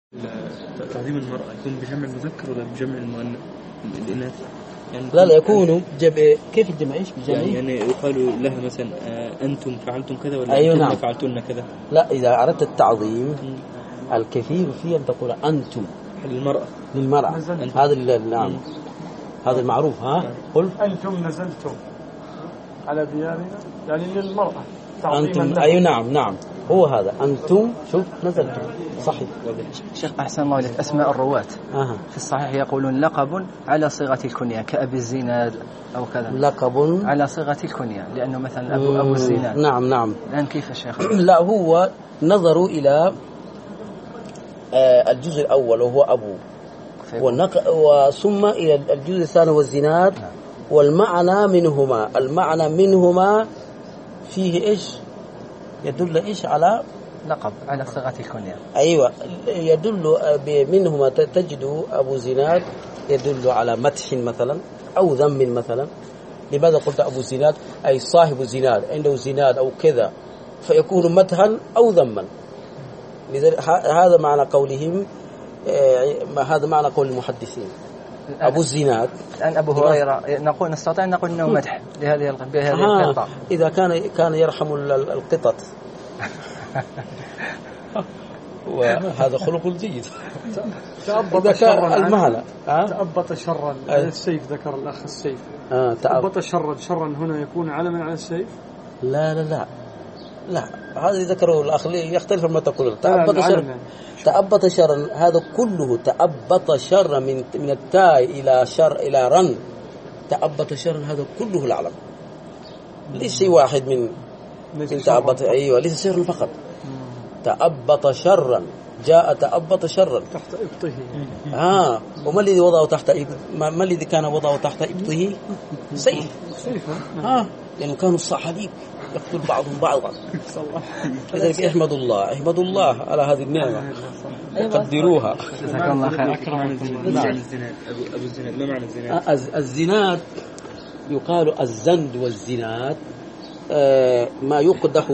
تعظيم المرأة يكون بجمع المذكر ولا بجمع المؤنث الإناث؟ يعني لا يكون كيف الجمع؟ ايش بجمع؟ يعني يقال لها مثلا أنتم فعلتم كذا ولا أيوة أنتم نعم. فعلتن كذا؟ لا، إذا أردت التعظيم الكثير فيه أن تقول أنتم للمرأة. هذا نعم، هذا المعروف. ها قل أنتم نزلتم على ديارنا، يعني للمرأة أنتم. أي نعم هو هذا أنتم. شوف نزلتم صحيح. شيخ أحسن الله إليك، أسماء الرواة في الصحيح يقولون لقب على صيغة الكنية كأبي الزناد أو كذا، لقب على صيغة الكنية، لأنه مثلا أبو الزناد. نعم الآن كيف الشيخ؟ لا، هو نظروا إلى الجزء الأول وهو أبو، وثم إلى الجزء الثاني والزناد، والمعنى منهما فيه إيش؟ يدل إيش؟ على لقب على صيغة الكنية. أيوة، يدل منهما تجد أبو زناد يدل على مدح مثلا أو ذم مثلا. لماذا قلت أبو زناد؟ أي صاحب الزناد، عنده زناد أو كذا، فيكون مدحا أو ذما. هذا معنى قولهم، هذا معنى قول المحدثين. أبو الزناد. الآن أبو هريرة نستطيع أن نقول أنه مدح بهذه القطة إذا كان يرحم القطط وهذا خلق جيد. تأبط شرا المهلة. تأبط شرا السيف، ذكر الأخ السيف. تأبط شرا هنا يكون علما على السيف. لا هذا ذكره الأخ يختلف ما تقول. تأبط شرا هذا كله. تأبط شرا من التاء إلى شر إلى رن. تأبط شرا هذا كله العلم، ليس واحد من تأبط. أيوة، ليس شر فقط. تأبط شرا جاء تأبط شرا تحت إبطه. وما الذي وضعه تحت ما الذي كان وضعه تحت إبطه؟ سيف. لأنه كانوا الصحابيب يقتل بعضهم بعضا. لذلك احمد الله على هذه النعمة، قدروها. جزاك الله خير. أبو الزناد ما معنى الزناد؟ الزناد يقال الزند والزناد ما يقدح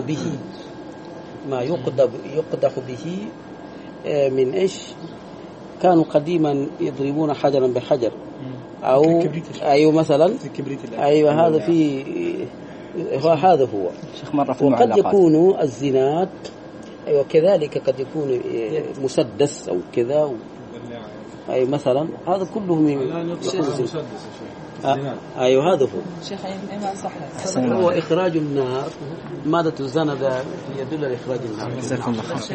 به من إيش؟ كانوا قديما يضربون حجرا بحجر أو مثلا. أيوة، هذا هذا هو. وقد يكون الزناد وكذلك قد يكون مسدس أو كذا أي مثلا. هذا كله من أيوة، هذا هو. هو إخراج النار. مادة الزند يدل على إخراج النار.